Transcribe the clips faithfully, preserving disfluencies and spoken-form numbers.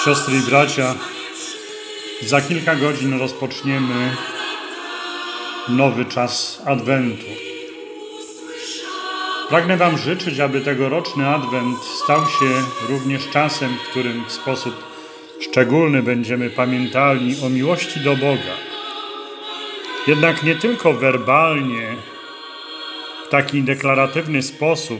Siostry i bracia, za kilka godzin rozpoczniemy nowy czas Adwentu. Pragnę Wam życzyć, aby tegoroczny Adwent stał się również czasem, w którym w sposób szczególny będziemy pamiętali o miłości do Boga. Jednak nie tylko werbalnie, w taki deklaratywny sposób,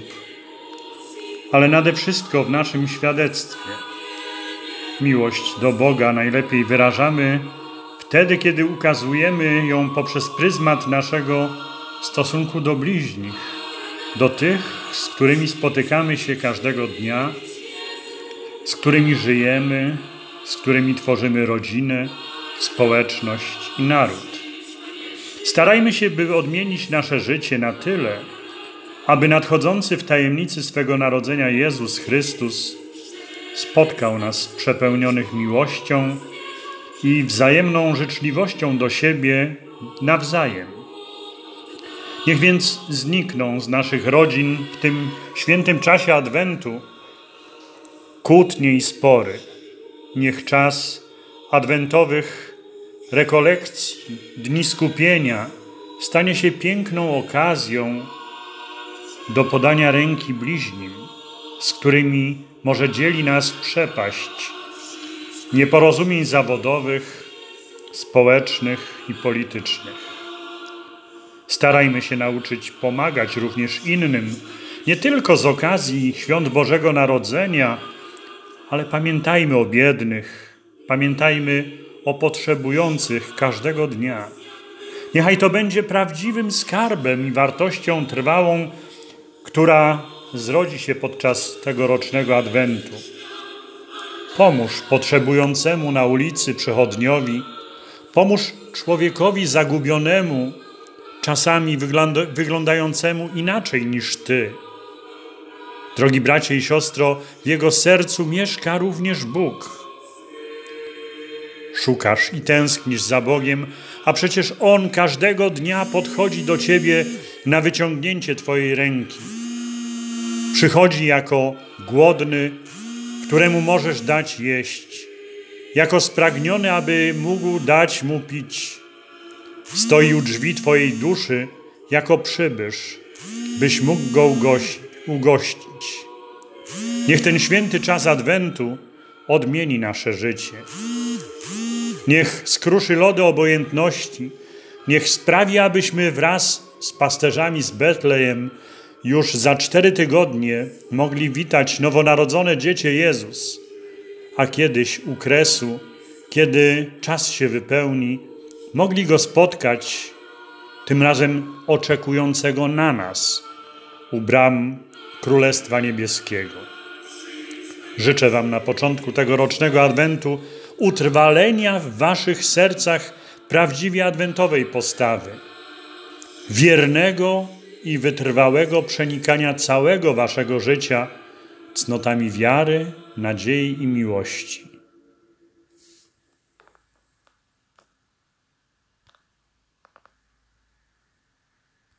ale nade wszystko w naszym świadectwie. Miłość do Boga najlepiej wyrażamy wtedy, kiedy ukazujemy ją poprzez pryzmat naszego stosunku do bliźnich, do tych, z którymi spotykamy się każdego dnia, z którymi żyjemy, z którymi tworzymy rodzinę, społeczność i naród. Starajmy się, by odmienić nasze życie na tyle, aby nadchodzący w tajemnicy swego narodzenia Jezus Chrystus spotkał nas przepełnionych miłością i wzajemną życzliwością do siebie nawzajem. Niech więc znikną z naszych rodzin w tym świętym czasie Adwentu kłótnie i spory. Niech czas adwentowych rekolekcji, dni skupienia stanie się piękną okazją do podania ręki bliźnim, z którymi może dzieli nas przepaść nieporozumień zawodowych, społecznych i politycznych. Starajmy się nauczyć pomagać również innym, nie tylko z okazji świąt Bożego Narodzenia, ale pamiętajmy o biednych, pamiętajmy o potrzebujących każdego dnia. Niechaj to będzie prawdziwym skarbem i wartością trwałą, która zrodzi się podczas tegorocznego Adwentu. Pomóż potrzebującemu na ulicy przechodniowi, pomóż człowiekowi zagubionemu, czasami wygląda, wyglądającemu inaczej niż Ty. Drogi bracie i siostro, w jego sercu mieszka również Bóg. Szukasz i tęsknisz za Bogiem, a przecież On każdego dnia podchodzi do Ciebie na wyciągnięcie Twojej ręki. Przychodzi jako głodny, któremu możesz dać jeść, jako spragniony, aby mógł dać mu pić. Stoi u drzwi Twojej duszy jako przybysz, byś mógł go ugoś- ugościć. Niech ten święty czas Adwentu odmieni nasze życie. Niech skruszy lody obojętności, niech sprawi, abyśmy wraz z pasterzami z Betlejem już za cztery tygodnie mogli witać nowonarodzone dziecię Jezus, a kiedyś u kresu, kiedy czas się wypełni, mogli Go spotkać, tym razem oczekującego na nas, u bram Królestwa Niebieskiego. Życzę Wam na początku tegorocznego Adwentu utrwalenia w Waszych sercach prawdziwie adwentowej postawy, wiernego i wytrwałego przenikania całego Waszego życia cnotami wiary, nadziei i miłości.